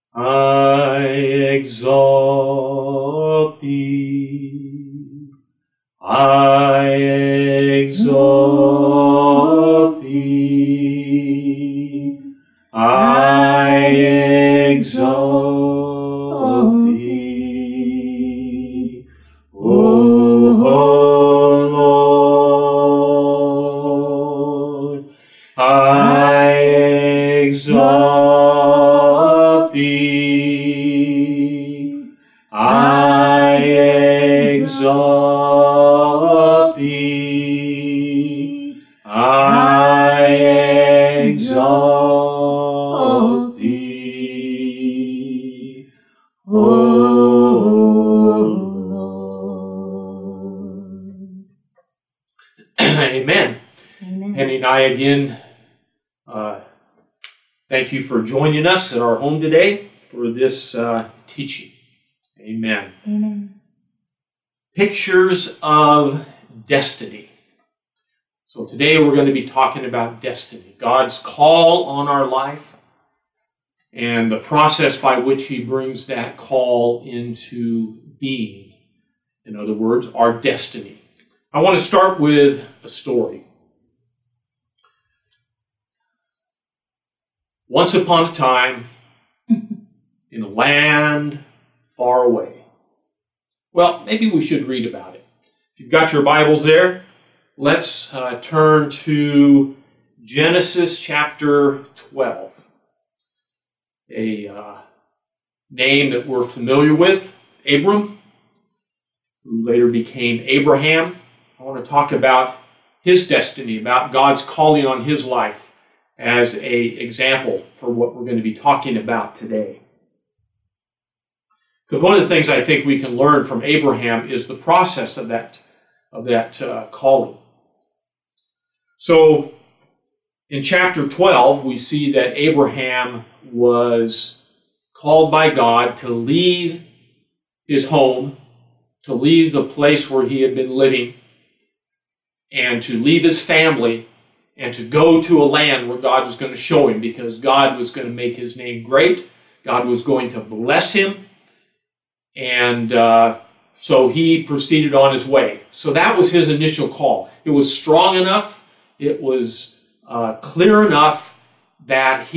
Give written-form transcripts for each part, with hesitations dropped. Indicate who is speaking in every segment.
Speaker 1: I exalt thee. I exalt thee. I exalt thee. O Lord, I exalt thee. I exalt thee. I exalt thee. O Lord. Amen.
Speaker 2: Amen.
Speaker 1: Penny and I again thank you for joining us at our home today for this teaching. Amen.
Speaker 2: Amen.
Speaker 1: Pictures of destiny. So today we're going to be talking about destiny, God's call on our life, and the process by which He brings that call into being. In other words, our destiny. I want to start with a story. Once upon a time, in a land far away. Well, maybe we should read about it. If you've got your Bibles there, let's turn to Genesis chapter 12. A name that we're familiar with, Abram, who later became Abraham. I want to talk about his destiny, about God's calling on his life as an example for what we're going to be talking about today. Because one of the things I think we can learn from Abraham is the process of that calling. So in chapter 12, we see that Abraham was called by God to leave his home, to leave the place where he had been living, and to leave his family, and to go to a land where God was going to show him, because God was going to make his name great. God was going to bless him. And so he proceeded on his way. So that was his initial call. It was strong enough. It was clear enough that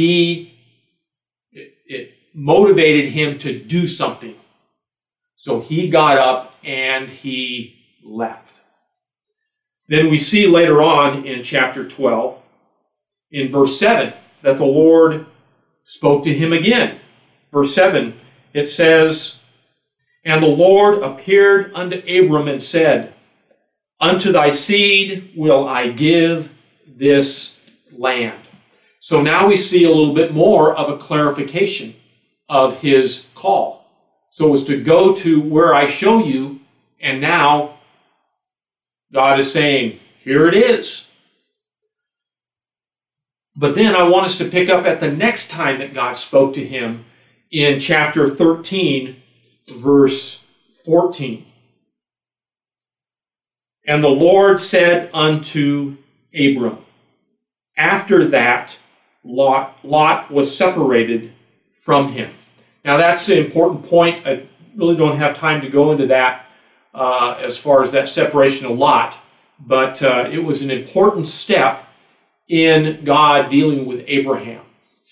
Speaker 1: it motivated him to do something. So he got up and he left. Then we see later on in chapter 12, in verse 7, that the Lord spoke to him again. Verse 7, it says, "And the Lord appeared unto Abram and said, Unto thy seed will I give this land." So now we see a little bit more of a clarification of his call. So it was to go to where I show you, and now God is saying, here it is. But then I want us to pick up at the next time that God spoke to him in chapter 13, verse 14. "And the Lord said unto Abram, After that Lot was separated from him." Now that's an important point. I really don't have time to go into that as far as that separation of Lot. But it was an important step in God dealing with Abraham.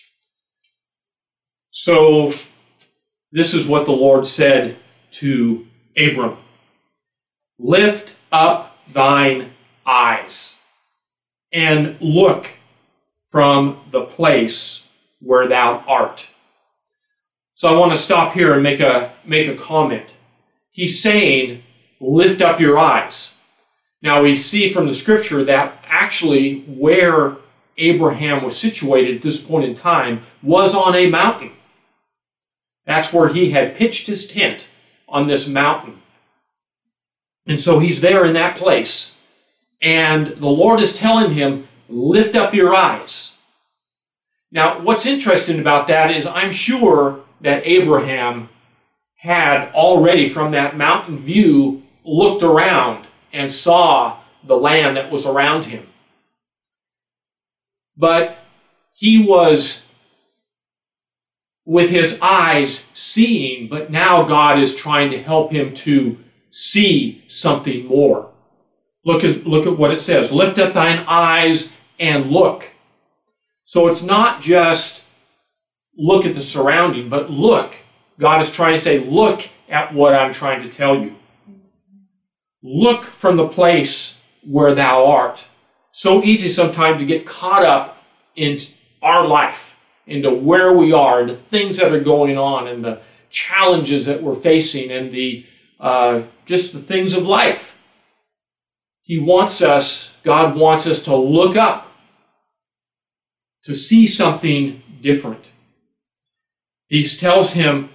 Speaker 1: So this is what the Lord said to Abram. "Lift up thine eyes and look from the place where thou art." So I want to stop here and make a comment. He's saying, lift up your eyes. Now we see from the scripture that actually where Abraham was situated at this point in time was on a mountain. That's where he had pitched his tent, on this mountain. And so he's there in that place. And the Lord is telling him, lift up your eyes. Now, what's interesting about that is I'm sure that Abraham had already from that mountain view looked around and saw the land that was around him. But he was with his eyes seeing, but now God is trying to help him to see something more. Look at what it says. Lift up thine eyes and look. So it's not just look at the surrounding, but look. God is trying to say, look at what I'm trying to tell you. Look from the place where thou art. So easy sometimes to get caught up in our life, into where we are, and the things that are going on, and the challenges that we're facing, and the just the things of life. God wants us to look up, to see something different. He tells him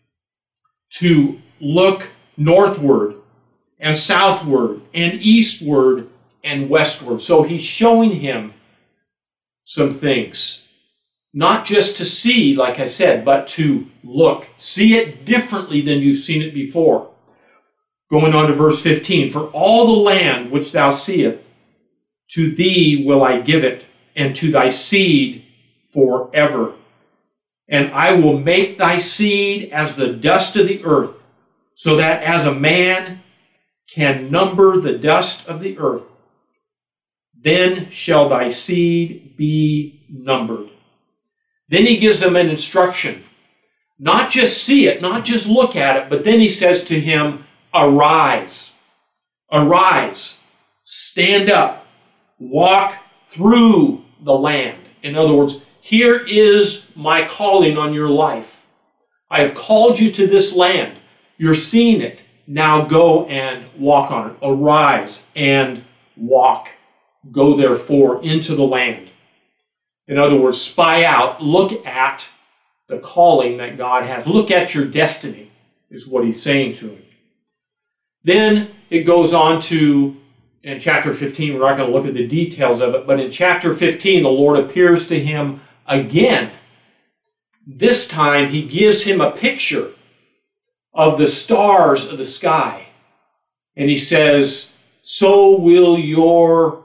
Speaker 1: to look northward and southward and eastward and westward. So he's showing him some things. Not just to see, like I said, but to look. See it differently than you've seen it before. Going on to verse 15. For all the land which thou seest, to thee will I give it, and to thy seed forever. And I will make thy seed as the dust of the earth, so that as a man can number the dust of the earth, then shall thy seed be numbered. Then he gives them an instruction. Not just see it, not just look at it, but then he says to him, arise. Arise. Stand up. Walk through the land. In other words, here is my calling on your life. I have called you to this land. You're seeing it. Now go and walk on it. Arise and walk. Go therefore into the land. In other words, spy out, look at the calling that God has. Look at your destiny, is what he's saying to him. Then it goes on to, in chapter 15, we're not going to look at the details of it, but in chapter 15, the Lord appears to him again. This time, he gives him a picture of the stars of the sky. And he says, so will your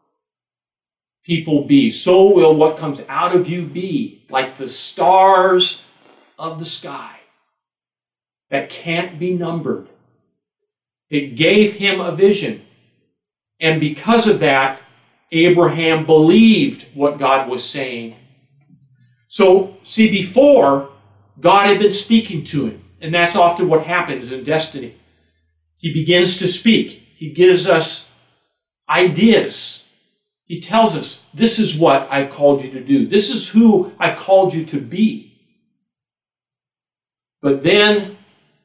Speaker 1: people be. So will what comes out of you be, like the stars of the sky that can't be numbered. It gave him a vision. And because of that, Abraham believed what God was saying. So, see, before, God had been speaking to him. And that's often what happens in destiny. He begins to speak. He gives us ideas. He tells us, this is what I've called you to do. This is who I've called you to be. But then,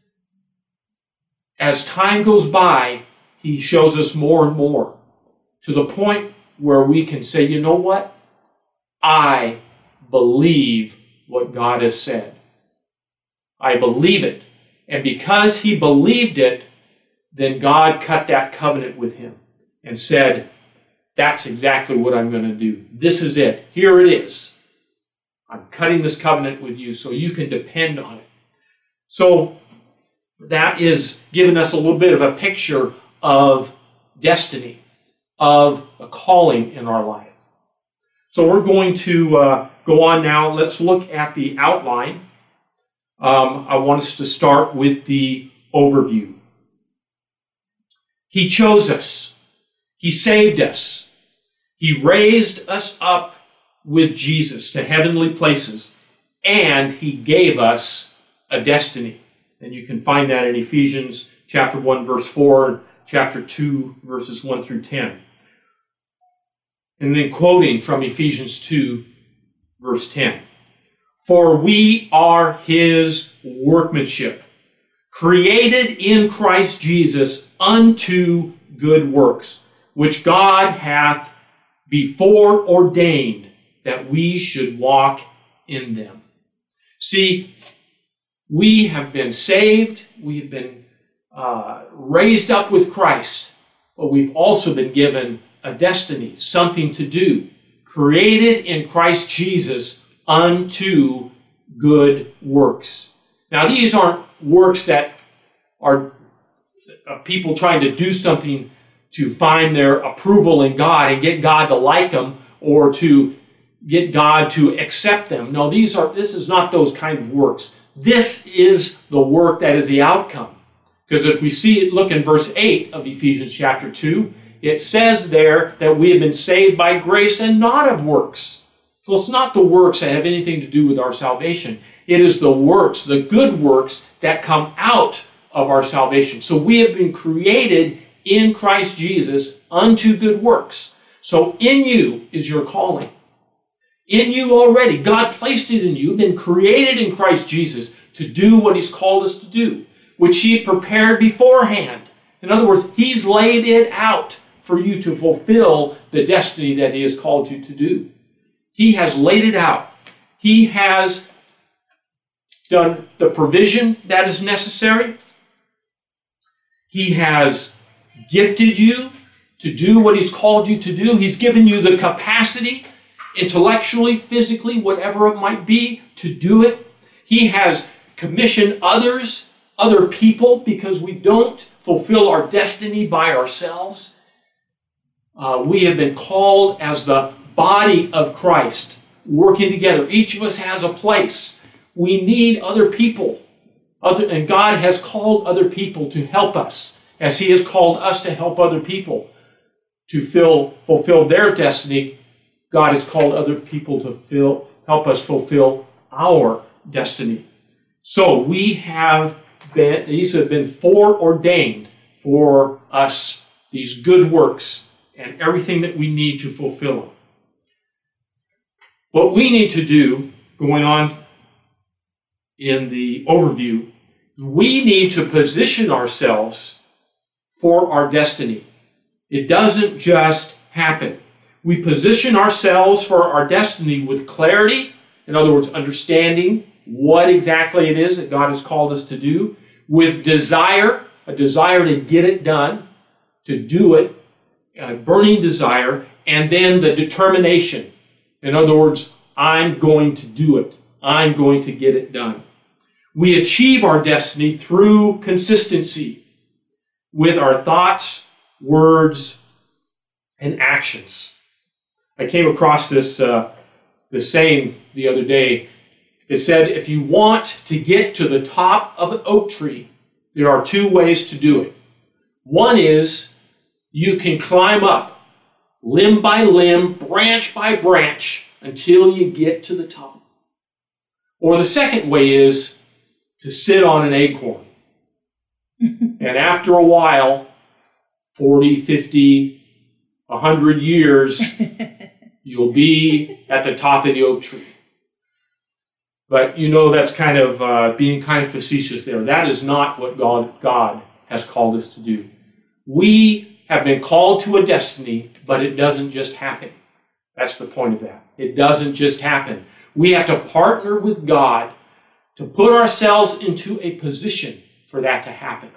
Speaker 1: as time goes by, he shows us more and more, to the point where we can say, you know what? I believe what God has said. I believe it. And because he believed it, then God cut that covenant with him and said, that's exactly what I'm going to do. This is it. Here it is. I'm cutting this covenant with you so you can depend on it. So that is giving us a little bit of a picture of destiny, of a calling in our life. So we're going to go on now. Let's look at the outline. I want us to start with the overview. He chose us. He saved us. He raised us up with Jesus to heavenly places, and he gave us a destiny. And you can find that in Ephesians chapter 1, verse 4, chapter 2, verses 1 through 10. And then quoting from Ephesians 2, verse 10. For we are his workmanship, created in Christ Jesus unto good works, which God hath before ordained that we should walk in them. See, we have been saved, we have been raised up with Christ, but we've also been given a destiny, something to do, created in Christ Jesus unto good works. Now, these aren't works that are people trying to do something to find their approval in God and get God to like them, or to get God to accept them. No, this is not those kind of works. This is the work that is the outcome. Because if we look in verse 8 of Ephesians chapter 2, it says there that we have been saved by grace and not of works. So it's not the works that have anything to do with our salvation. It is the works, the good works that come out of our salvation. So we have been created in Christ Jesus unto good works. So in you is your calling. In you already. God placed it in you. You've been created in Christ Jesus to do what He's called us to do, which He prepared beforehand. In other words, He's laid it out for you to fulfill the destiny that He has called you to do. He has laid it out. He has done the provision that is necessary. He has gifted you to do what He's called you to do. He's given you the capacity, intellectually, physically, whatever it might be, to do it. He has commissioned other people, because we don't fulfill our destiny by ourselves. We have been called as the body of Christ, working together. Each of us has a place. We need other people. And God has called other people to help us, as He has called us to help other people to fulfill their destiny. God has called other people to help us fulfill our destiny. So these have been foreordained for us, these good works, and everything that we need to fulfill them. What we need to do, going on in the overview, we need to position ourselves for our destiny. It doesn't just happen. We position ourselves for our destiny with clarity, in other words, understanding what exactly it is that God has called us to do, with desire, a desire to get it done, to do it, a burning desire, and then the determination. In other words, I'm going to do it. I'm going to get it done. We achieve our destiny through consistency with our thoughts, words, and actions. I came across this saying the other day. It said, if you want to get to the top of an oak tree, there are two ways to do it. One is you can climb up limb by limb, branch by branch, until you get to the top. Or the second way is to sit on an acorn. And after a while, 40, 50, 100 years, you'll be at the top of the oak tree. But you know that's kind of being kind of facetious there. That is not what God has called us to do. We have been called to a destiny, but it doesn't just happen. That's the point of that. It doesn't just happen. We have to partner with God to put ourselves into a position for that to happen.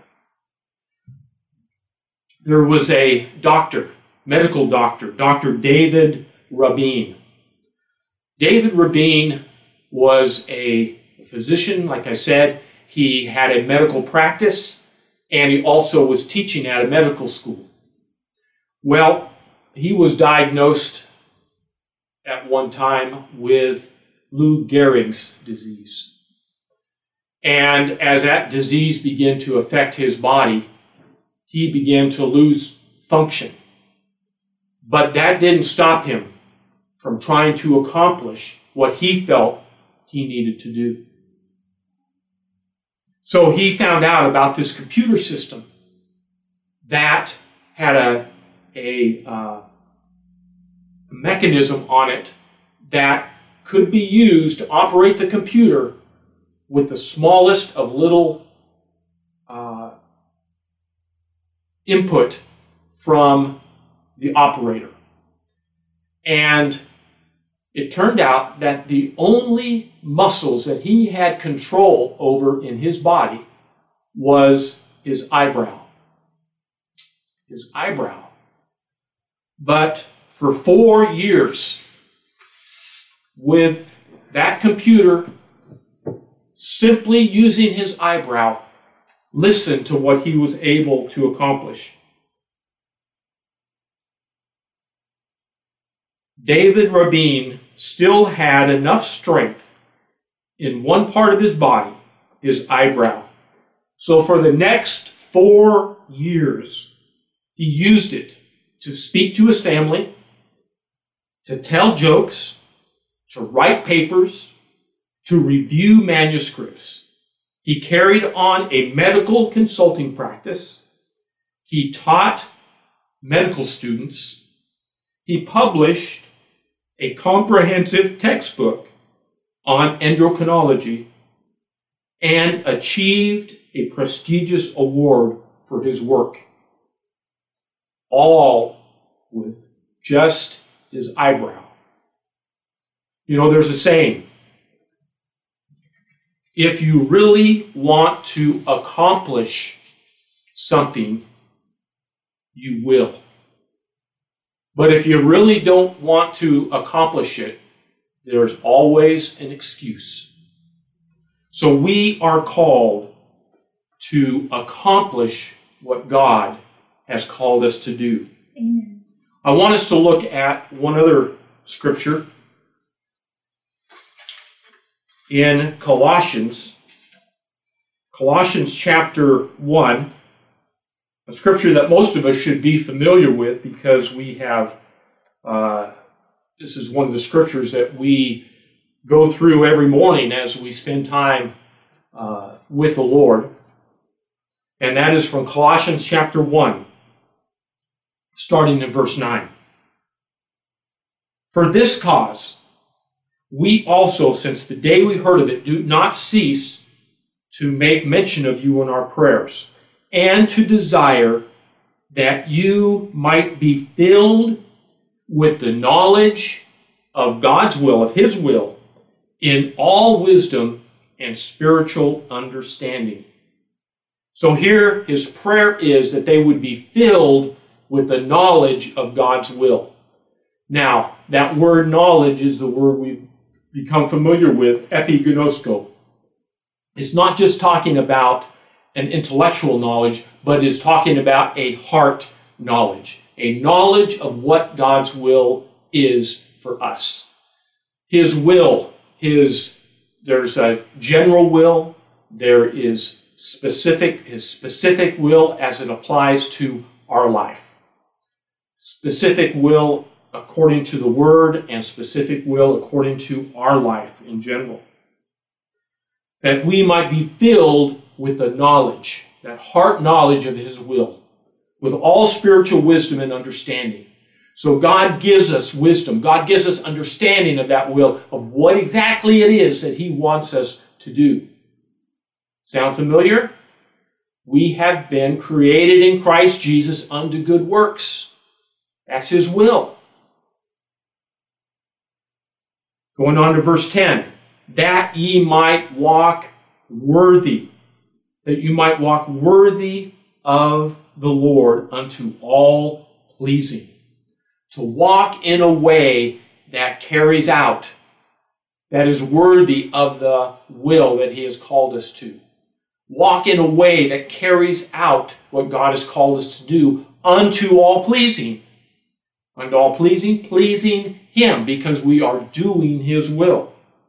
Speaker 1: There was a doctor, medical doctor, Dr. David Rabin. David Rabin was a physician, like I said. He had a medical practice, and he also was teaching at a medical school. Well, he was diagnosed at one time with Lou Gehrig's disease. And as that disease began to affect his body, he began to lose function. But that didn't stop him from trying to accomplish what he felt he needed to do. So he found out about this computer system that had a mechanism on it that could be used to operate the computer with the smallest of little input from the operator. And it turned out that the only muscles that he had control over in his body was his eyebrow. His eyebrow. But for 4 years, with that computer, simply using his eyebrow, listen to what he was able to accomplish. David Rabin still had enough strength in one part of his body, his eyebrow. So for the next 4 years, he used it to speak to his family, to tell jokes, to write papers, to review manuscripts. He carried on a medical consulting practice. He taught medical students. He published a comprehensive textbook on endocrinology and achieved a prestigious award for his work, all with just his eyebrow. You know, there's a saying, if you really want to accomplish something, you will. But if you really don't want to accomplish it, there's always an excuse. So we are called to accomplish what God has called us to do.
Speaker 2: Amen.
Speaker 1: I want us to look at one other scripture in Colossians chapter 1, a scripture that most of us should be familiar with because we have, this is one of the scriptures that we go through every morning as we spend time with the Lord. And that is from Colossians chapter 1, starting in verse 9. For this cause, we also, since the day we heard of it, do not cease to make mention of you in our prayers, and to desire that you might be filled with the knowledge of God's will, of His will, in all wisdom and spiritual understanding. So here his prayer is that they would be filled with the knowledge of God's will. Now, that word knowledge is the word we've become familiar with, epiginosko. It's not just talking about an intellectual knowledge, but is talking about a heart knowledge, a knowledge of what God's will is for us. His will, there's a general will, there is his specific will as it applies to our life. Specific will according to the Word and specific will according to our life in general. That we might be filled with the knowledge, that heart knowledge of His will, with all spiritual wisdom and understanding. So God gives us wisdom. God gives us understanding of that will, of what exactly it is that He wants us to do. Sound familiar? We have been created in Christ Jesus unto good works. That's His will. Going on to verse 10. That ye might walk worthy. That you might walk worthy of the Lord unto all pleasing. To walk in a way that carries out, that is worthy of the will that He has called us to. Walk in a way that carries out what God has called us to do unto all pleasing. Unto all pleasing, pleasing Him because we are doing His will.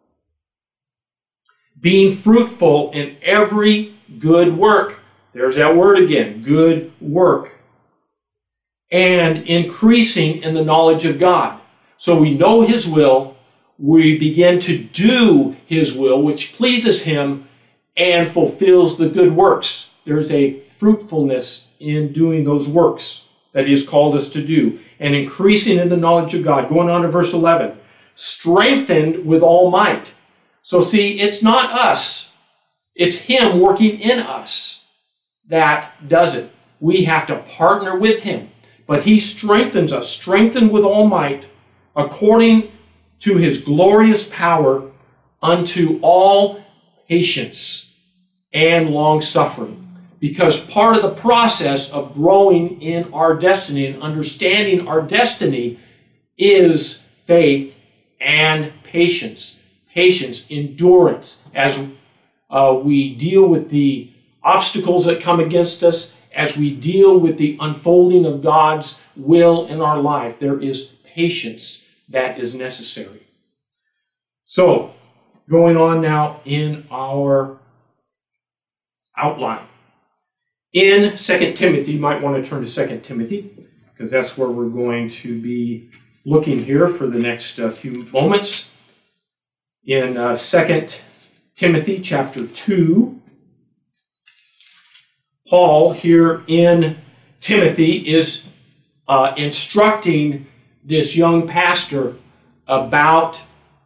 Speaker 1: Being fruitful in every good work. There's that word again, good work. And increasing in the knowledge of God. So we know His will, we begin to do His will, which pleases Him and fulfills the good works. There's a fruitfulness in doing those works that He has called us to do. And increasing in the knowledge of God. Going on to verse 11. Strengthened with all might. So see, it's not us. It's Him working in us that does it. We have to partner with Him. But He strengthens us, strengthened with all might, according to His glorious power, unto all patience and long-suffering. Because part of the process of growing in our destiny and understanding our destiny is faith and patience. Patience, endurance, as we deal with the obstacles that come against us, as we deal with the unfolding of God's will in our life, there is patience that is necessary. So, going on now in our outline. In 2 Timothy, you might want to turn to 2 Timothy, because that's where we're going to be looking here for the next few moments. In 2 Timothy chapter 2, Paul here in Timothy is instructing this young pastor about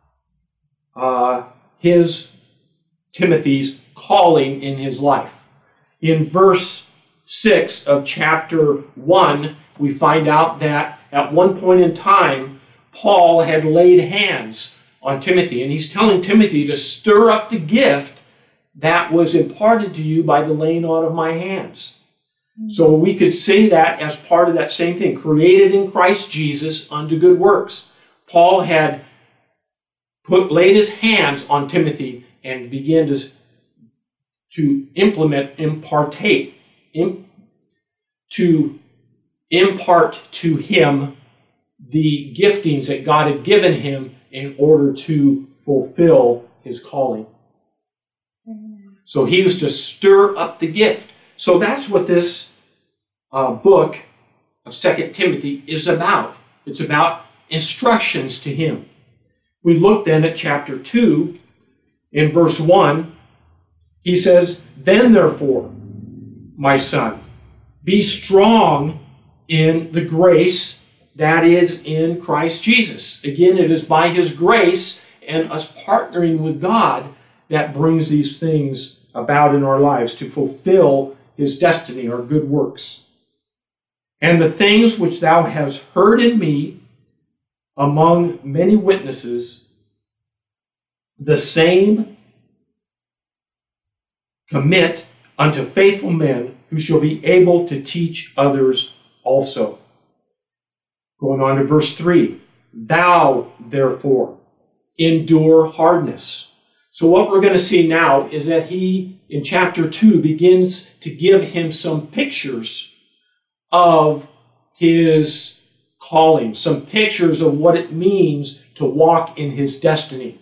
Speaker 1: Timothy's calling in his life. In verse 6 of chapter 1, we find out that at one point in time, Paul had laid hands on Timothy, and he's telling Timothy to stir up the gift that was imparted to you by the laying on of my hands. So we could say that as part of that same thing, created in Christ Jesus unto good works. Paul had laid his hands on Timothy and began to impart to him the giftings that God had given him in order to fulfill his calling. So he was to stir up the gift. So that's what this book of 2 Timothy is about. It's about instructions to him. We look then at chapter 2, in verse 1, he says, "Then therefore, my son, be strong in the grace that is in Christ Jesus." Again, it is by his grace and us partnering with God that brings these things about in our lives to fulfill his destiny, our good works. "And the things which thou hast heard in me among many witnesses, the same commit unto faithful men who shall be able to teach others also." Going on to verse 3, "Thou therefore endure hardness." So what we're going to see now is that he, in chapter 2, begins to give him some pictures of his calling, some pictures of what it means to walk in his destiny.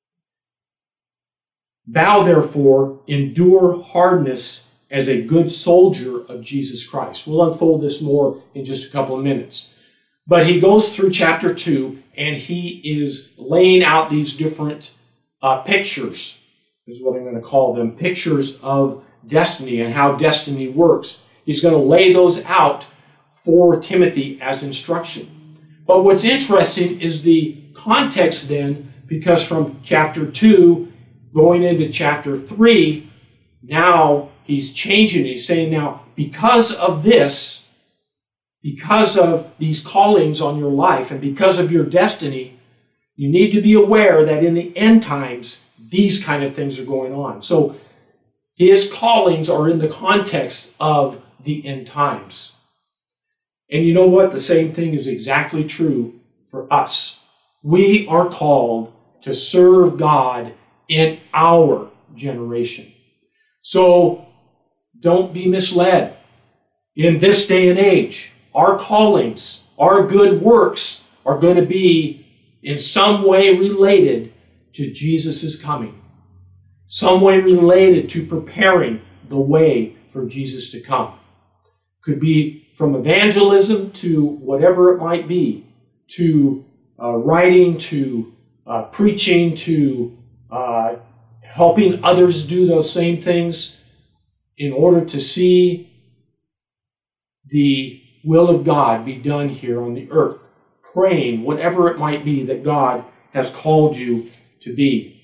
Speaker 1: "Thou therefore endure hardness as a good soldier of Jesus Christ." We'll unfold this more in just a couple of minutes. But he goes through chapter 2 and he is laying out these different pictures, is what I'm going to call them, pictures of destiny and how destiny works. He's going to lay those out for Timothy as instruction. But what's interesting is the context then, because from chapter 2 going into chapter 3, now he's changing. He's saying now, because of this, because of these callings on your life and because of your destiny, you need to be aware that in the end times, these kind of things are going on. So his callings are in the context of the end times. And you know what? The same thing is exactly true for us. We are called to serve God in our generation. So don't be misled. In this day and age, our callings, our good works are going to be in some way related to Jesus' coming. Some way related to preparing the way for Jesus to come. Could be from evangelism to whatever it might be, to writing, to preaching, to helping others do those same things in order to see the will of God be done here on the earth. Praying, whatever it might be that God has called you to be.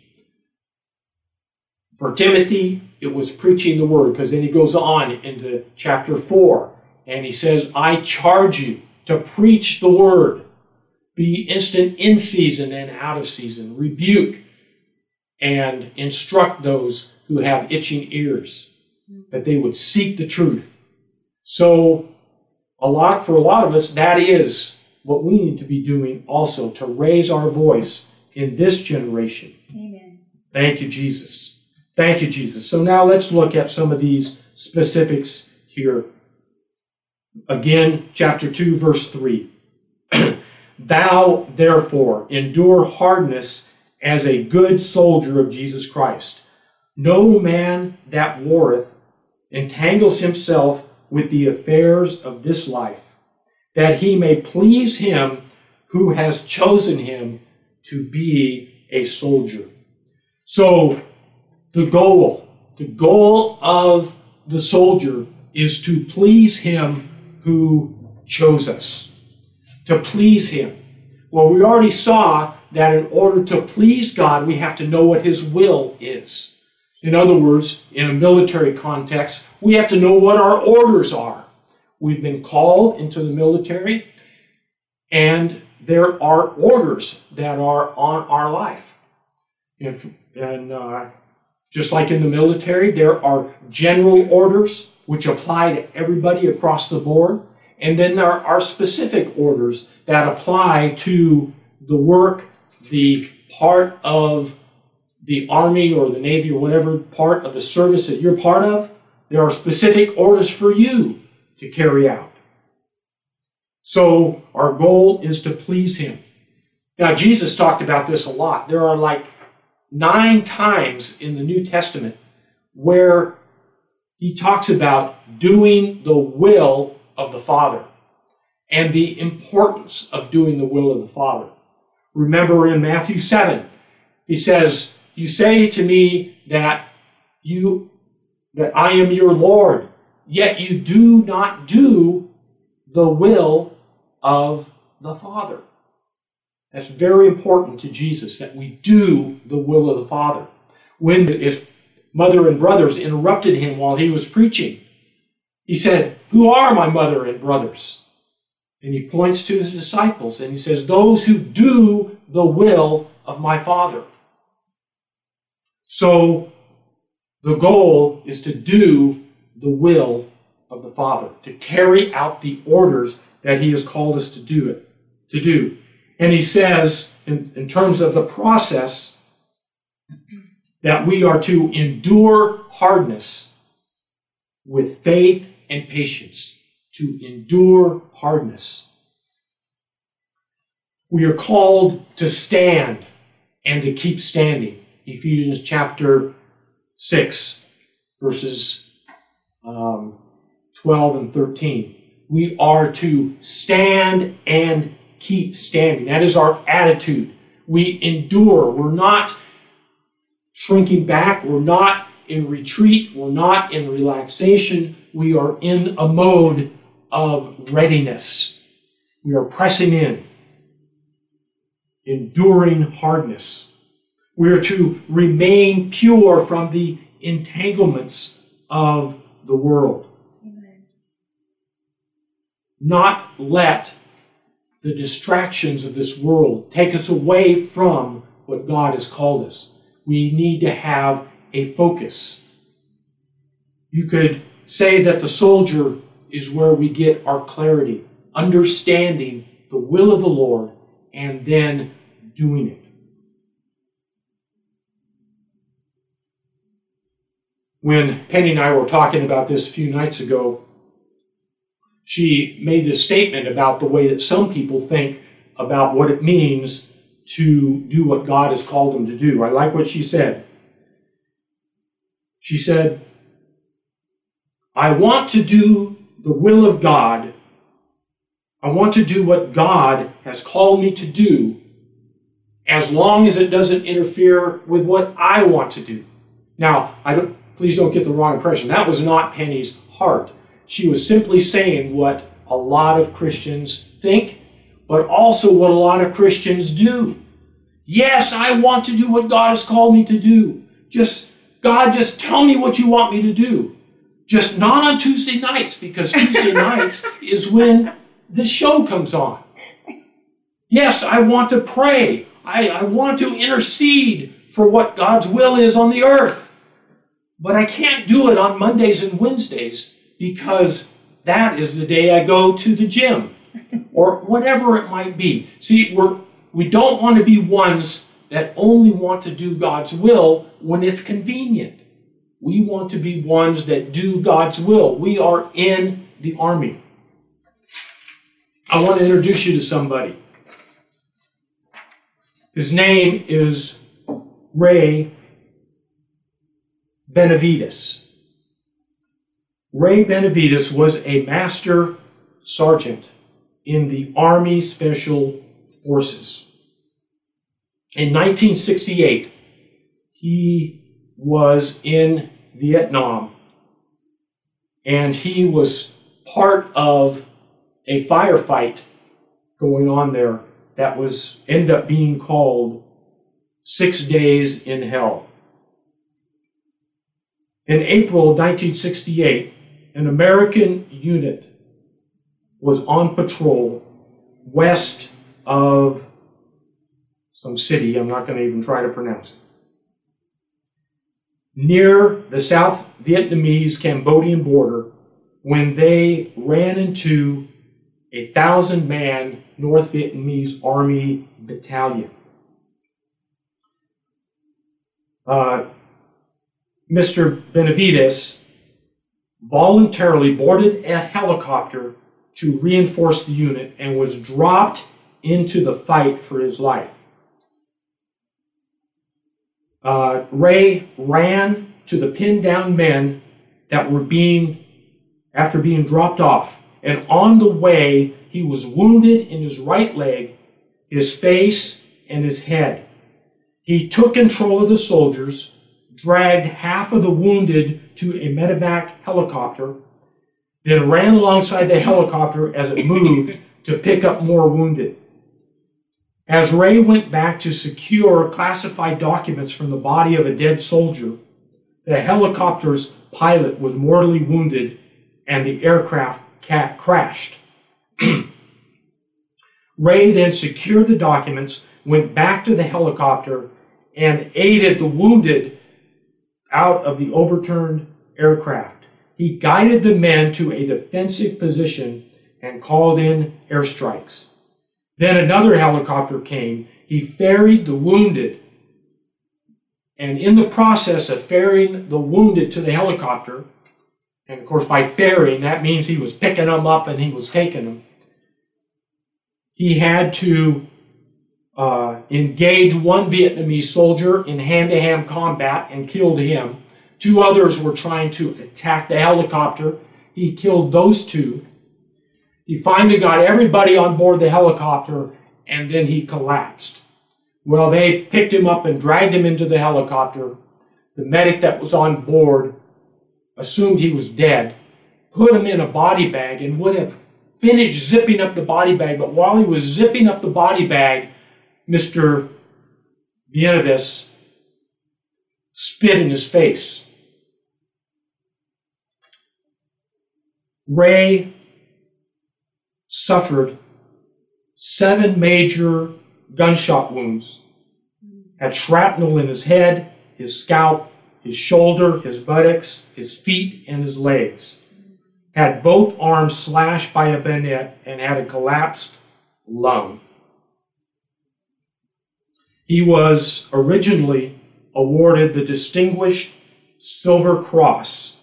Speaker 1: For Timothy, it was preaching the word, because then he goes on into chapter 4, and he says, "I charge you to preach the word. Be instant in season and out of season. Rebuke and instruct those who have itching ears, that they would seek the truth." So, for a lot of us, that is what we need to be doing also, to raise our voice in this generation.
Speaker 2: Amen.
Speaker 1: Thank you, Jesus. Thank you, Jesus. So now let's look at some of these specifics here. Again, chapter 2, verse 3. "Thou therefore endure hardness as a good soldier of Jesus Christ. No man that warreth entangles himself with the affairs of this life, that he may please him who has chosen him to be a soldier. So the goal of the soldier is to please him who chose us. To please him. Well, we already saw that in order to please God, we have to know what his will is. In other words, in a military context, we have to know what our orders are. We've been called into the military, and there are orders that are on our life. And just like in the military, there are general orders which apply to everybody across the board. And then there are specific orders that apply to the work, the part of the Army or the Navy or whatever part of the service that you're part of. There are specific orders for you to carry out. So our goal is to please him. Now, Jesus talked about this a lot. There are like 9 times in the New Testament where he talks about doing the will of the Father and the importance of doing the will of the Father. Remember in Matthew 7, he says, "You say to me that I am your Lord, yet you do not do the will of the Father." That's very important to Jesus, that we do the will of the Father. When his mother and brothers interrupted him while he was preaching, he said, "Who are my mother and brothers?" And he points to his disciples and he says, "Those who do the will of my Father." So the goal is to do the will of the Father, to carry out the orders that he has called us to do. And he says, in terms of the process, that we are to endure hardness with faith and patience. To endure hardness. We are called to stand and to keep standing. Ephesians chapter 6, verses 12 and 13. We are to stand and keep standing. That is our attitude. We endure. We're not shrinking back. We're not in retreat. We're not in relaxation. We are in a mode of readiness. We are pressing in, enduring hardness. We are to remain pure from the entanglements of the world. Amen. Not let the distractions of this world take us away from what God has called us. We need to have a focus. You could say that the soldier is where we get our clarity, understanding the will of the Lord and then doing it. When Penny and I were talking about this a few nights ago, she made this statement about the way that some people think about what it means to do what God has called them to do. I like what she said. She said, "I want to do the will of God. I want to do what God has called me to do, as long as it doesn't interfere with what I want to do." Now, please don't get the wrong impression. That was not Penny's heart. She was simply saying what a lot of Christians think, but also what a lot of Christians do. Yes, I want to do what God has called me to do. God, just tell me what you want me to do. Just not on Tuesday nights, because Tuesday nights is when the show comes on. Yes, I want to pray. I want to intercede for what God's will is on the earth. But I can't do it on Mondays and Wednesdays because that is the day I go to the gym or whatever it might be. See, we don't want to be ones that only want to do God's will when it's convenient. We want to be ones that do God's will. We are in the army. I want to introduce you to somebody. His name is Ray Benavides. Ray Benavides was a master sergeant in the Army Special Forces. In 1968, he was in Vietnam, and he was part of a firefight going on there that ended up being called 6 Days in Hell. In April of 1968, an American unit was on patrol west of some city, I'm not going to even try to pronounce it, near the South Vietnamese-Cambodian border, when they ran into a 1,000-man North Vietnamese Army battalion. Mr. Benavides voluntarily boarded a helicopter to reinforce the unit and was dropped into the fight for his life. Ray ran to the pinned down men that were after being dropped off, and on the way he was wounded in his right leg, his face, and his head. He took control of the soldiers, dragged half of the wounded to a medevac helicopter, then ran alongside the helicopter as it moved to pick up more wounded. As Ray went back to secure classified documents from the body of a dead soldier, the helicopter's pilot was mortally wounded and the aircraft crashed. Ray then secured the documents, went back to the helicopter, and aided the wounded out of the overturned aircraft. He guided the men to a defensive position and called in airstrikes. Then another helicopter came. He ferried the wounded, and in the process of ferrying the wounded to the helicopter, and of course by ferrying, that means he was picking them up and he was taking them, he had to engage one Vietnamese soldier in hand-to-hand combat and killed him. 2 others were trying to attack the helicopter. He killed those 2. He finally got everybody on board the helicopter, and then he collapsed. Well, they picked him up and dragged him into the helicopter. The medic that was on board assumed he was dead, put him in a body bag, and would have finished zipping up the body bag, but while he was zipping up the body bag, Mr. Benavides spit in his face. Ray suffered 7 major gunshot wounds, had shrapnel in his head, his scalp, his shoulder, his buttocks, his feet, and his legs. Had both arms slashed by a bayonet and had a collapsed lung. He was originally awarded the Distinguished Silver Cross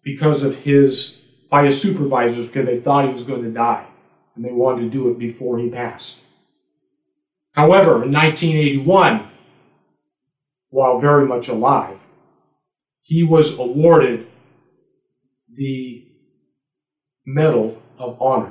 Speaker 1: by his supervisors, because they thought he was going to die, and they wanted to do it before he passed. However, in 1981, while very much alive, he was awarded the Medal of Honor.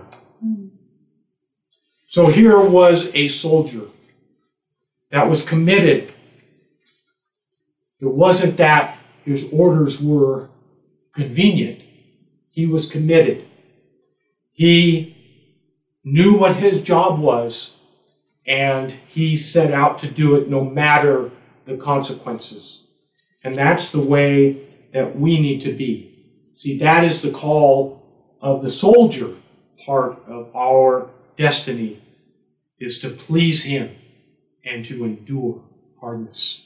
Speaker 1: So here was a soldier that was committed. It wasn't that his orders were convenient. He was committed. He knew what his job was, and he set out to do it no matter the consequences. And that's the way that we need to be. See, that is the call of the soldier part of our destiny, is to please him and to endure hardness.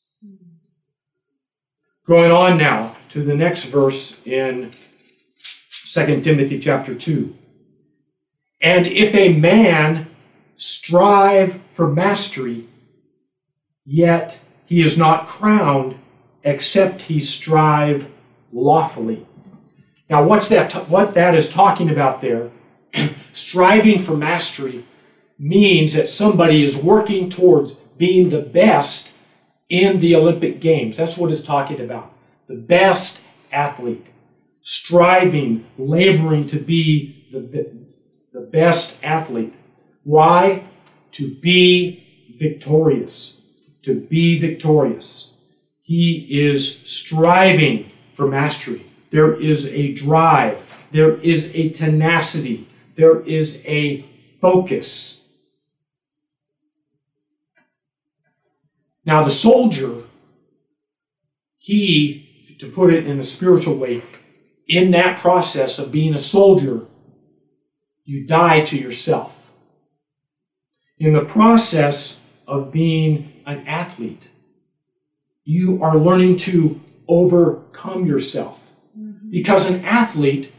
Speaker 1: Going on now to the next verse in 2 Timothy chapter 2. And if a man strive for mastery, yet he is not crowned, except he strive lawfully. Now, what that is talking about there, striving for mastery, means that somebody is working towards being the best in the Olympic Games. That's what it's talking about. The best athlete, striving, laboring to be the best athlete. Why? To be victorious. To be victorious. He is striving for mastery. There is a drive. There is a tenacity. There is a focus. Now the soldier, he, to put it in a spiritual way, in that process of being a soldier, you die to yourself. In the process of being an athlete, you are learning to overcome yourself. Because an athlete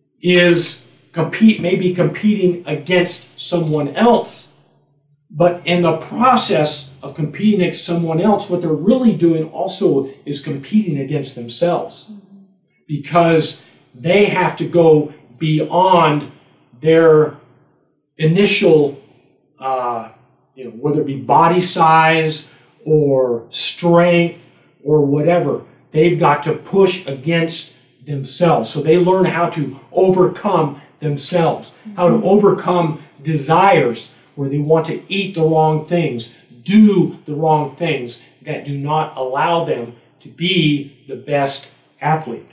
Speaker 1: may be competing against someone else, but in the process of competing against someone else, what they're really doing also is competing against themselves. Because they have to go beyond their initial, whether it be body size or strength or whatever. They've got to push against themselves. So they learn how to overcome themselves, how to overcome desires where they want to eat the wrong things, do the wrong things that do not allow them to be the best athlete.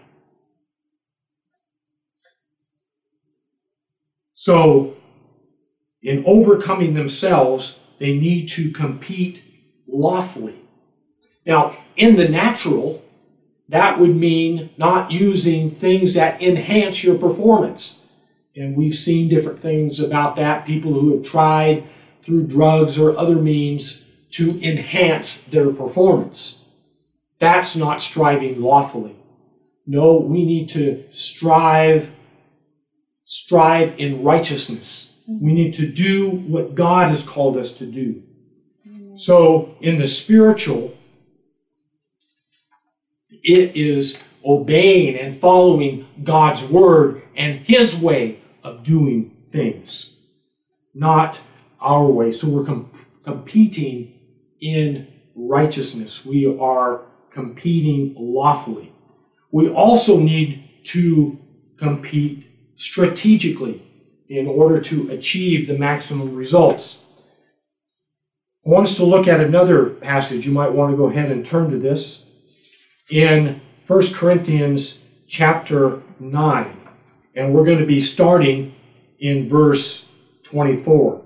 Speaker 1: So, in overcoming themselves, they need to compete lawfully. Now, in the natural, that would mean not using things that enhance your performance. And we've seen different things about that, people who have tried through drugs or other means to enhance their performance. That's not striving lawfully. No, we need to strive in righteousness. We need to do what God has called us to do. So in the spiritual, it is obeying and following God's word and His way of doing things, not our way. So we're competing in righteousness. We are competing lawfully. We also need to compete strategically in order to achieve the maximum results. I want us to look at another passage. You might want to go ahead and turn to this in 1 Corinthians chapter 9. And we're going to be starting in verse 24.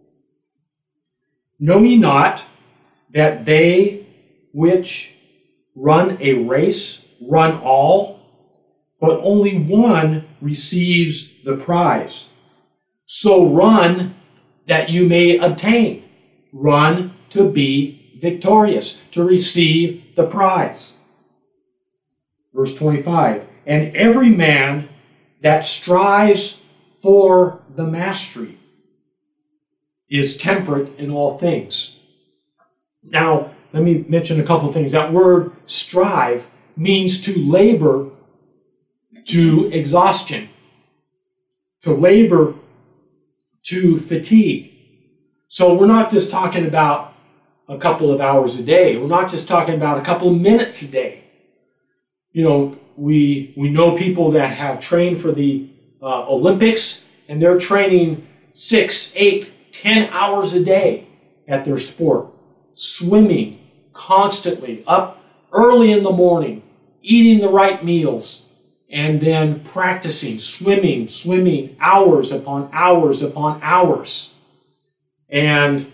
Speaker 1: Know ye not that they which run a race run all, but only one receives the prize? So run that you may obtain. Run to be victorious, to receive the prize. Verse 25. And every man that strives for the mastery is temperate in all things. Now, let me mention a couple of things. That word strive means to labor to exhaustion, to labor to fatigue. So we're not just talking about a couple of hours a day. We're not just talking about a couple of minutes a day. You know, we know people that have trained for the Olympics, and they're training 6, 8, 10 hours a day at their sport. Swimming constantly, up early in the morning, eating the right meals, and then practicing, swimming hours upon hours upon hours. And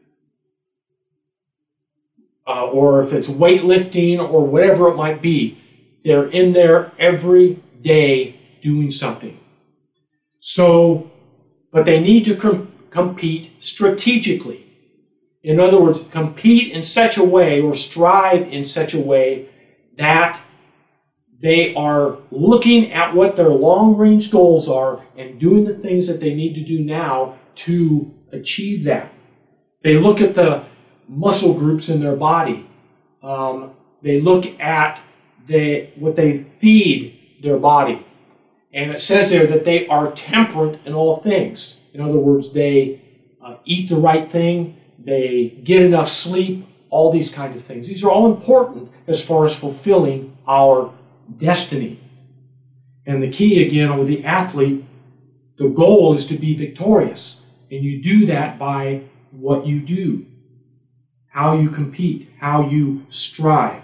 Speaker 1: or if it's weightlifting or whatever it might be, they're in there every day doing something. So, but they need to compete strategically. In other words, compete in such a way or strive in such a way that they are looking at what their long-range goals are and doing the things that they need to do now to achieve that. They look at the muscle groups in their body. They look at what they feed their body. And it says there that they are temperate in all things. In other words, they eat the right thing, they get enough sleep, all these kind of things. These are all important as far as fulfilling our destiny. And the key, again, with the athlete, the goal is to be victorious. And you do that by what you do, how you compete, how you strive.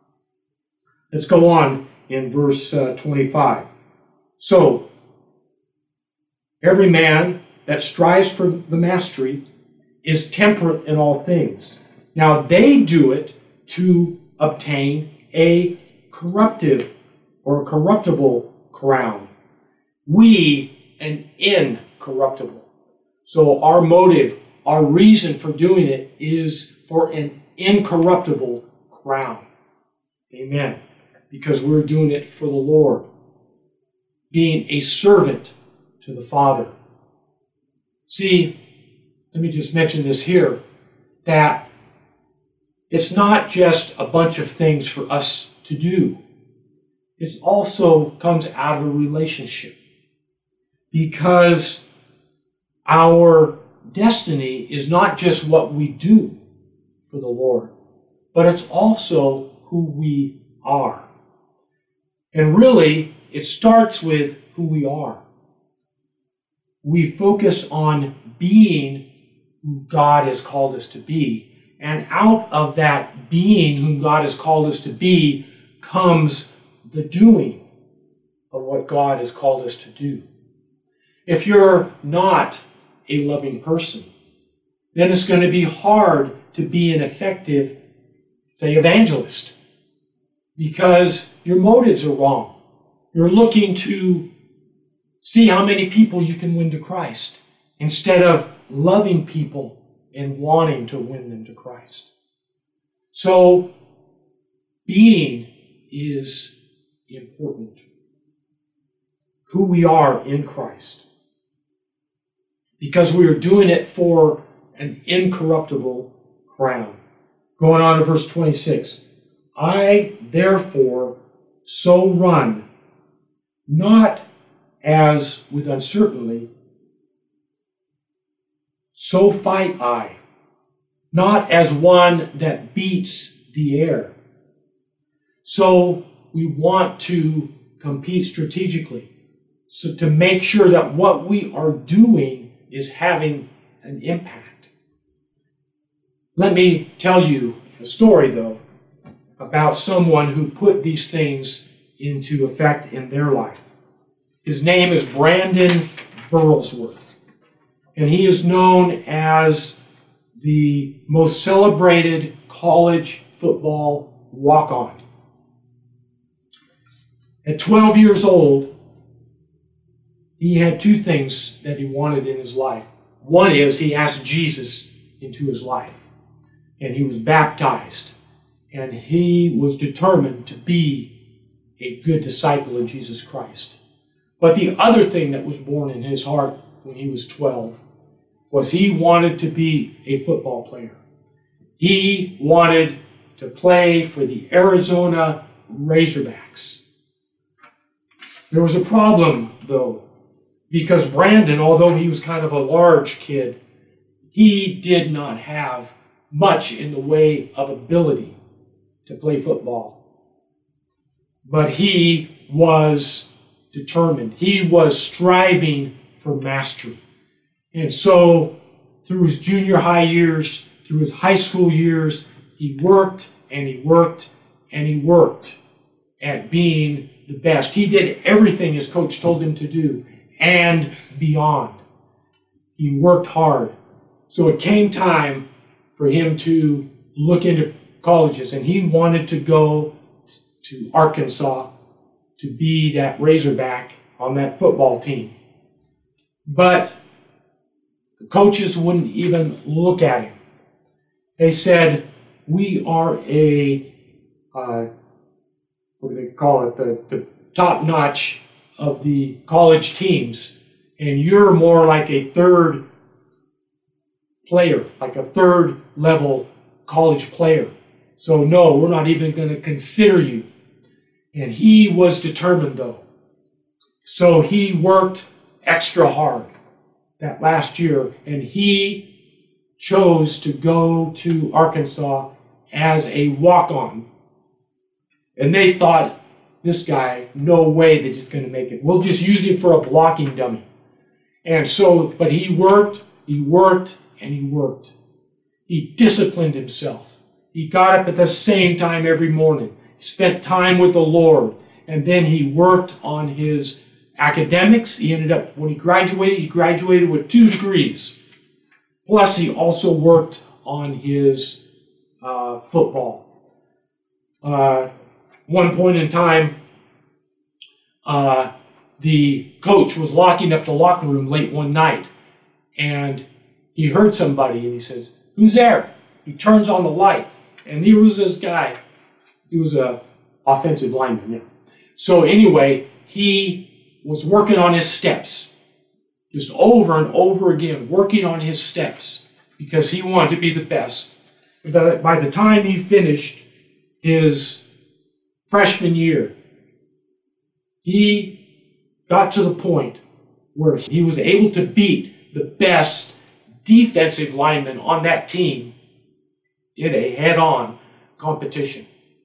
Speaker 1: Let's go on in verse 25. So, every man that strives for the mastery is temperate in all things. Now, they do it to obtain a corruptive or a corruptible crown. We, an incorruptible. So our motive, our reason for doing it is for an incorruptible crown. Amen. Because we're doing it for the Lord. Being a servant to the Father. See, let me just mention this here, that it's not just a bunch of things for us to do. It also comes out of a relationship. Because our destiny is not just what we do for the Lord, but it's also who we are. And really, it starts with who we are. We focus on being who God has called us to be. And out of that being whom God has called us to be comes the doing of what God has called us to do. If you're not a loving person, then it's going to be hard to be an effective, say, evangelist, because your motives are wrong. You're looking to see how many people you can win to Christ instead of loving people and wanting to win them to Christ. So, being is important. Who we are in Christ. Because we are doing it for an incorruptible crown. Going on to verse 26. I, therefore, so run, not as with uncertainty, so fight I, not as one that beats the air. So we want to compete strategically, so to make sure that what we are doing is having an impact. Let me tell you a story, though, about someone who put these things into effect in their life. His name is Brandon Burlsworth, and he is known as the most celebrated college football walk-on. At 12 years old, he had two things that he wanted in his life. One is he asked Jesus into his life, and he was baptized, and he was determined to be a good disciple of Jesus Christ. But the other thing that was born in his heart when he was 12 was he wanted to be a football player. He wanted to play for the Arizona Razorbacks. There was a problem, though, because Brandon, although he was kind of a large kid, he did not have much in the way of ability to play football. But he was determined. He was striving for mastery. And so, through his junior high years, through his high school years, he worked and he worked and he worked at being the best. He did everything his coach told him to do and beyond. He worked hard. So it came time for him to look into colleges, and he wanted to go to Arkansas to be that Razorback on that football team. But the coaches wouldn't even look at him. They said, we are a, what do they call it, the top notch of the college teams, and you're more like a third player, like a third level college player. So no, we're not even going to consider you. And he was determined, though. So he worked extra hard that last year, and he chose to go to Arkansas as a walk-on. And they thought, this guy, no way that he's going to make it. We'll just use him for a blocking dummy. And so, but he worked, and he worked. He disciplined himself. He got up at the same time every morning. He spent time with the Lord. And then he worked on his academics. He ended up, when he graduated with 2 degrees. Plus, he also worked on his football. One point in time, the coach was locking up the locker room late one night, and he heard somebody, and he says, "Who's there?" He turns on the light, and he was this guy. He was a offensive lineman, yeah. So anyway, he was working on his steps, just over and over again, working on his steps, because he wanted to be the best. But by the time he finished his freshman year, he got to the point where he was able to beat the best defensive lineman on that team in a head-on competition.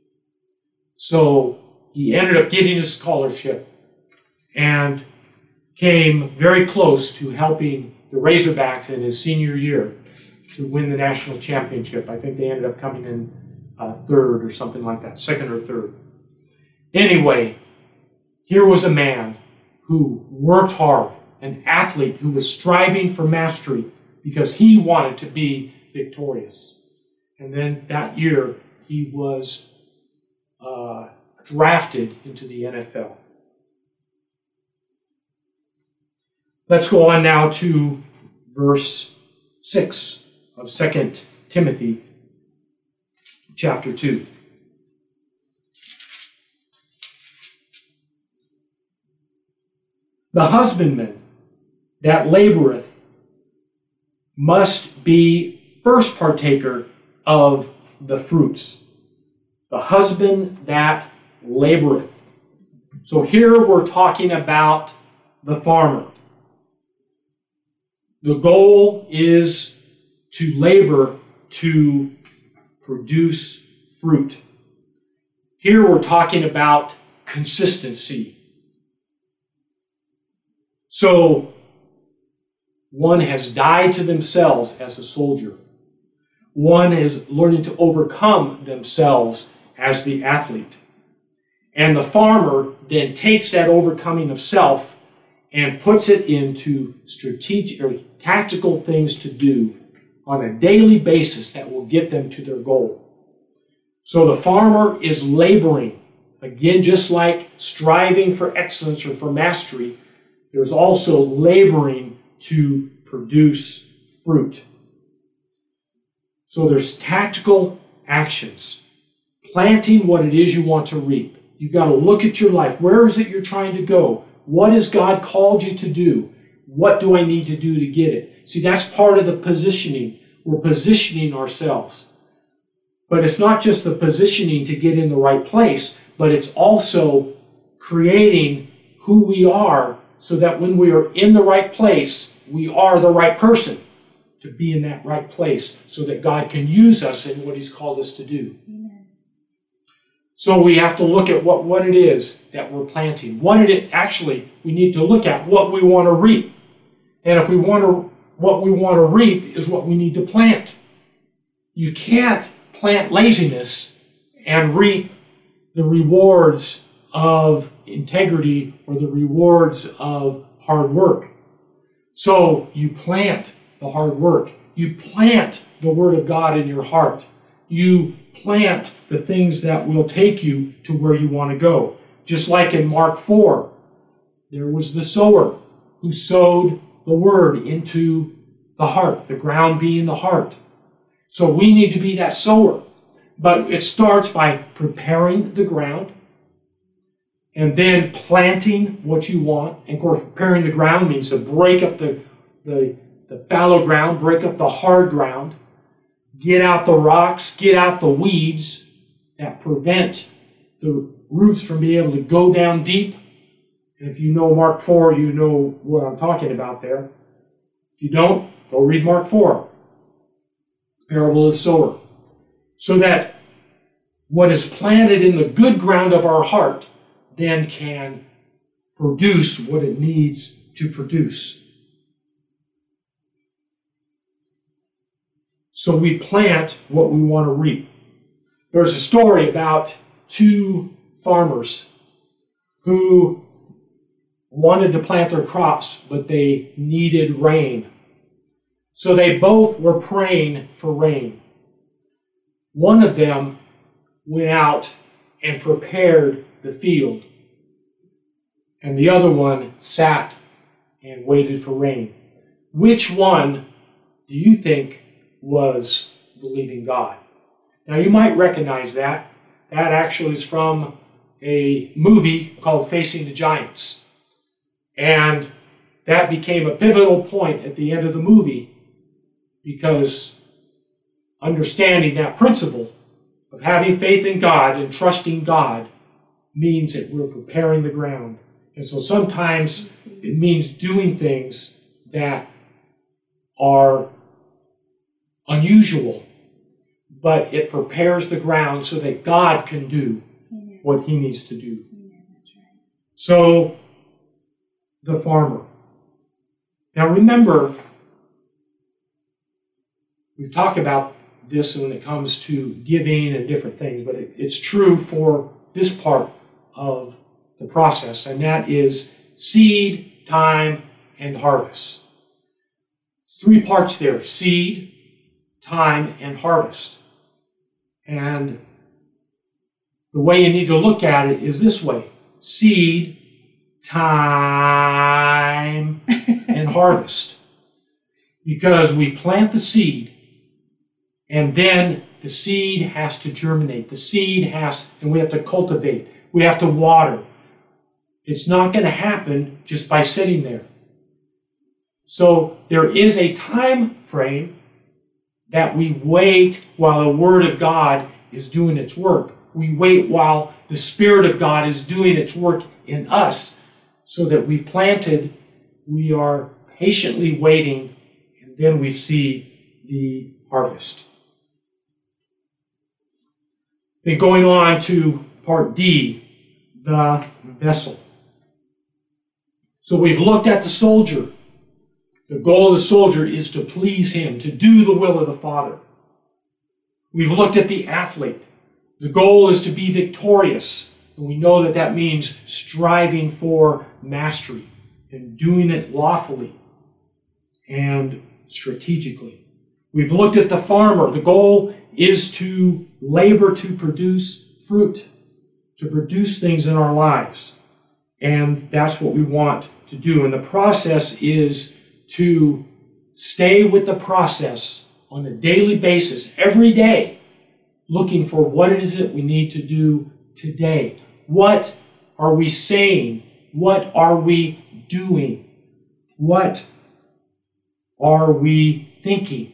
Speaker 1: So he ended up getting a scholarship and came very close to helping the Razorbacks in his senior year to win the national championship. I think they ended up coming in third or something like that, second or third. Anyway, here was a man who worked hard, an athlete who was striving for mastery because he wanted to be victorious. And then that year, he was drafted into the NFL. Let's go on now to verse 6 of 2 Timothy chapter 2. The husbandman that laboreth must be first partaker of the fruits. The husband that laboreth. So here we're talking about the farmer. The goal is to labor to produce fruit. Here we're talking about consistency. So one has died to themselves as a soldier. One is learning to overcome themselves as the athlete. And the farmer then takes that overcoming of self and puts it into strategic or tactical things to do on a daily basis that will get them to their goal. So the farmer is laboring. Again, just like striving for excellence or for mastery, there's also laboring to produce fruit. So there's tactical actions. Planting what it is you want to reap. You've got to look at your life. Where is it you're trying to go? What has God called you to do? What do I need to do to get it? See, that's part of the positioning. We're positioning ourselves. But it's not just the positioning to get in the right place, but it's also creating who we are so that when we are in the right place, we are the right person to be in that right place so that God can use us in what He's called us to do. Amen. So we have to look at what it is that we're planting. We need to look at what we want to reap. And if what we want to reap is what we need to plant. You can't plant laziness and reap the rewards of integrity or the rewards of hard work. So you plant the hard work. You plant the Word of God in your heart. You plant the things that will take you to where you want to go. Just like in Mark 4, there was the sower who sowed the Word into the heart, the ground being the heart. So we need to be that sower. But it starts by preparing the ground and then planting what you want. And of course, preparing the ground means to break up the fallow ground, break up the hard ground, get out the rocks, get out the weeds that prevent the roots from being able to go down deep. And if you know Mark 4, you know what I'm talking about there. If you don't, go read Mark 4. Parable of the sower. So that what is planted in the good ground of our heart then can produce what it needs to produce. So we plant what we want to reap. There's a story about two farmers who wanted to plant their crops, but they needed rain. So they both were praying for rain. One of them went out and prepared the field, and the other one sat and waited for rain. Which one do you think was believing God? Now you might recognize that. That actually is from a movie called Facing the Giants. And that became a pivotal point at the end of the movie, because understanding that principle of having faith in God and trusting God means that we're preparing the ground. And so sometimes it means doing things that are unusual, but it prepares the ground so that God can do what he needs to do. So, the farmer. Now remember, we've talked about this when it comes to giving and different things, but it's true for this part of the process, and that is seed, time, and harvest. There's three parts there: seed, time, and harvest. And the way you need to look at it is this way: seed, time, and harvest. Because we plant the seed, and then the seed has to germinate. The seed and we have to cultivate. We have to water. It's not going to happen just by sitting there. So there is a time frame that we wait while the Word of God is doing its work. We wait while the Spirit of God is doing its work in us, so that we've planted, we are patiently waiting, and then we see the harvest. Then going on to part D, the vessel. So we've looked at the soldier. The goal of the soldier is to please him, to do the will of the Father. We've looked at the athlete. The goal is to be victorious. And we know that that means striving for mastery and doing it lawfully and strategically. We've looked at the farmer. The goal is to labor to produce fruit, to produce things in our lives. And that's what we want to do. And the process is to stay with the process on a daily basis, every day, looking for what it is that we need to do today. What are we saying? What are we doing? What are we thinking?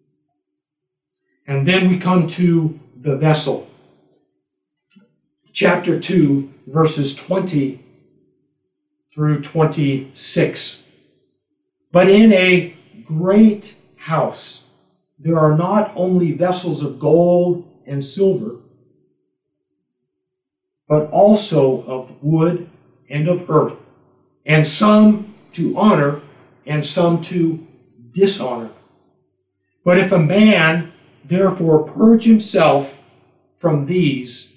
Speaker 1: And then we come to the vessel. Chapter 2, verses 20 through 26. But in a great house there are not only vessels of gold and silver, but also of wood and of earth, and some to honor and some to dishonor. But if a man therefore purge himself from these,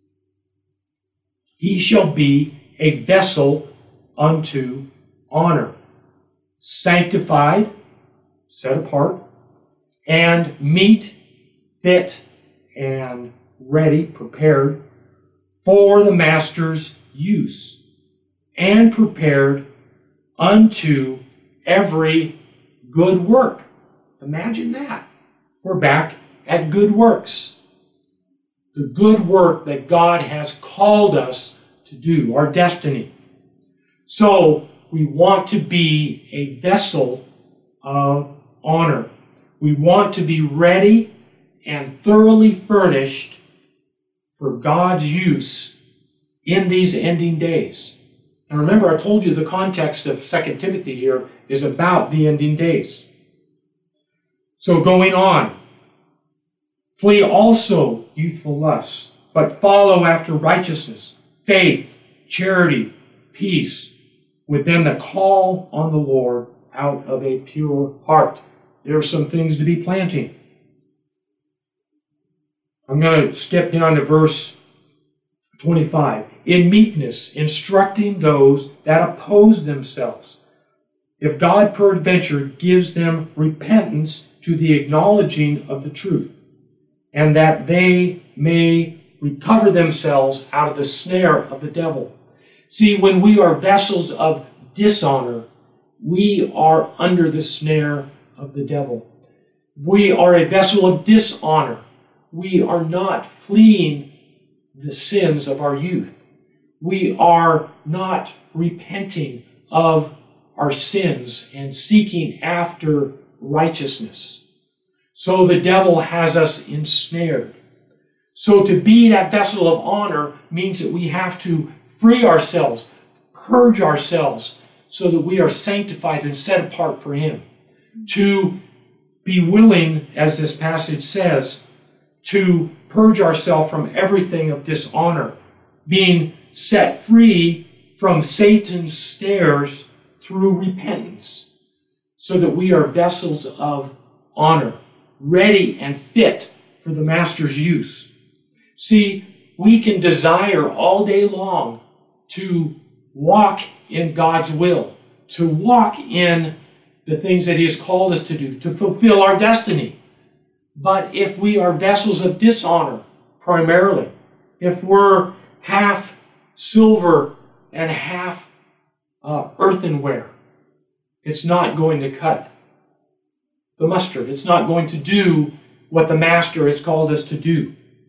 Speaker 1: he shall be a vessel unto honor, sanctified, set apart, and meet, fit, and ready, prepared for the master's use, and prepared unto every good work. Imagine that. We're back at good works. The good work that God has called us to do, our destiny. So we want to be a vessel of honor. We want to be ready and thoroughly furnished for God's use in these ending days. And remember, I told you the context of 2 Timothy here is about the ending days. So going on, flee also youthful lusts, but follow after righteousness, faith, charity, peace, with them that call on the Lord out of a pure heart. There are some things to be planting. I'm going to skip down to verse 25. In meekness, instructing those that oppose themselves, if God peradventure gives them repentance to the acknowledging of the truth, and that they may recover themselves out of the snare of the devil. See, when we are vessels of dishonor, we are under the snare of the devil. If we are a vessel of dishonor, we are not fleeing the sins of our youth. We are not repenting of our sins and seeking after righteousness. So the devil has us ensnared. So to be that vessel of honor means that we have to free ourselves, purge ourselves, so that we are sanctified and set apart for Him. To be willing, as this passage says, to purge ourselves from everything of dishonor, being set free from Satan's snares through repentance, so that we are vessels of honor, ready and fit for the Master's use. See, we can desire all day long to walk in God's will, to walk in the things that He has called us to do, to fulfill our destiny. But if we are vessels of dishonor, primarily, if we're half silver and half earthenware, it's not going to cut the mustard. It's not going to do what the Master has called us to do.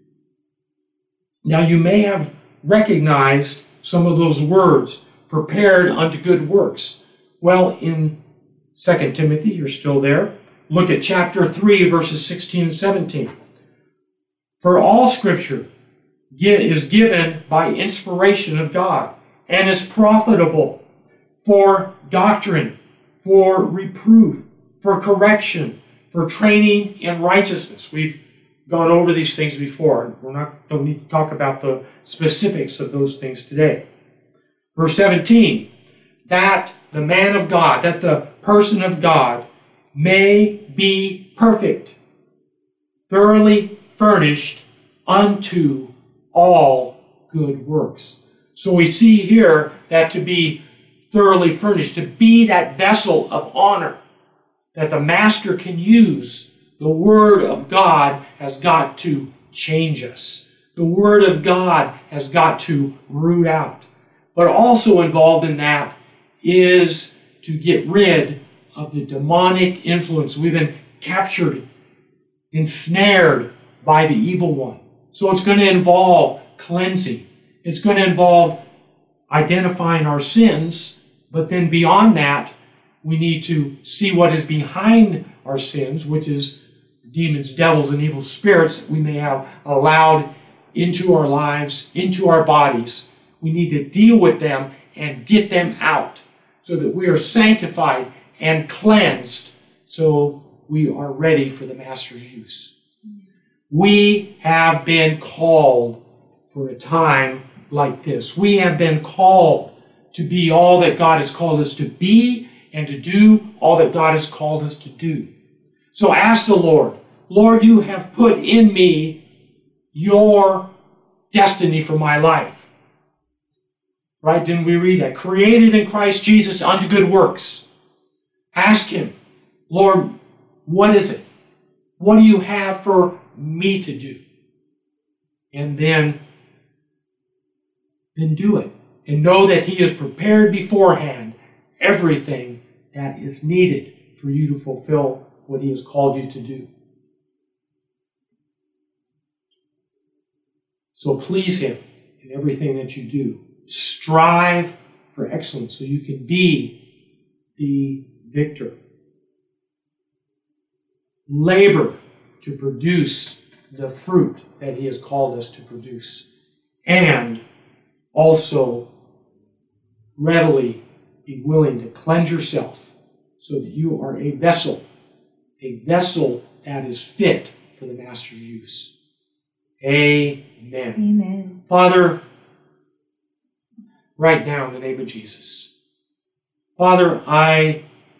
Speaker 1: Now, you may have recognized some of those words, prepared unto good works. Well, in 2 Timothy, you're still there. Look at chapter 3, verses 16 and 17. For all Scripture is given by inspiration of God, and is profitable for doctrine, for reproof, for correction, for training in righteousness. We've gone over these things before. Don't need to talk about the specifics of those things today. Verse 17, that the man of God, that the person of God may be perfect, thoroughly furnished unto all good works. So we see here that to be thoroughly furnished, to be that vessel of honor that the Master can use, the Word of God has got to change us. The Word of God has got to root out. But also involved in that is to get rid of the demonic influence. We've been captured, ensnared by the evil one. So it's going to involve cleansing. It's going to involve identifying our sins, but then beyond that, we need to see what is behind our sins, which is demons, devils, and evil spirits that we may have allowed into our lives, into our bodies. We need to deal with them and get them out so that we are sanctified and cleansed so we are ready for the Master's use. We have been called for a time like this. We have been called to be all that God has called us to be and to do all that God has called us to do. So ask the Lord, Lord, you have put in me your destiny for my life. Right? Didn't we read that? Created in Christ Jesus unto good works. Ask Him, Lord, what is it? What do you have for me to do? And then do it. And know that He has prepared beforehand everything that is needed for you to fulfill what He has called you to do. So please Him in everything that you do. Strive for excellence so you can be the victor. Labor to produce the fruit that He has called us to produce. And also readily be willing to cleanse yourself so that you are a vessel that is fit for the Master's use. Amen.
Speaker 2: Amen.
Speaker 1: Father, right now in the name of Jesus, Father, I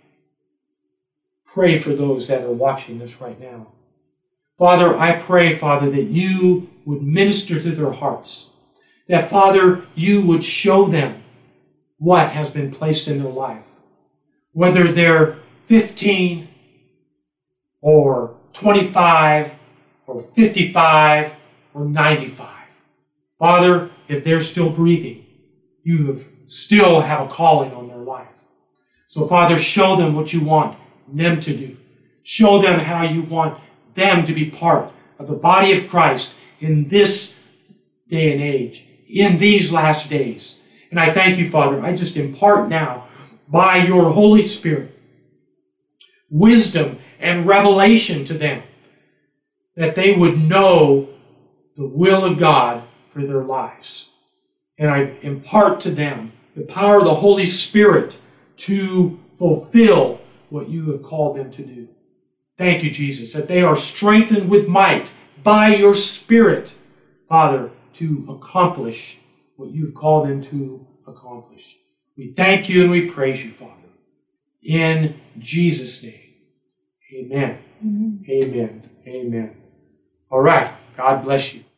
Speaker 1: pray for those that are watching this right now. Father, I pray, Father, that you would minister to their hearts. That, Father, you would show them what has been placed in their life. Whether they're 15 or 25 or 55 or 95. Father, if they're still breathing, you still have a calling on their life. So, Father, show them what you want them to do. Show them how you want them to be part of the body of Christ in this day and age, in these last days. And I thank you, Father. I just impart now, by your Holy Spirit, wisdom and revelation to them, that they would know the will of God for their lives. And I impart to them the power of the Holy Spirit to fulfill what you have called them to do. Thank you, Jesus, that they are strengthened with might by your Spirit, Father, to accomplish what you've called them to accomplish. We thank you and we praise you, Father. In Jesus' name, amen. Amen. Amen. Amen. All right. God bless you.